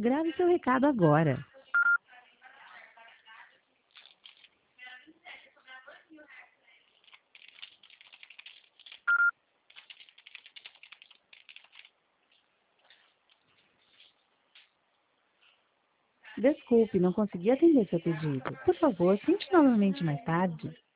grave seu recado agora. Desculpe, não consegui atender seu pedido. Por favor, tente novamente mais tarde.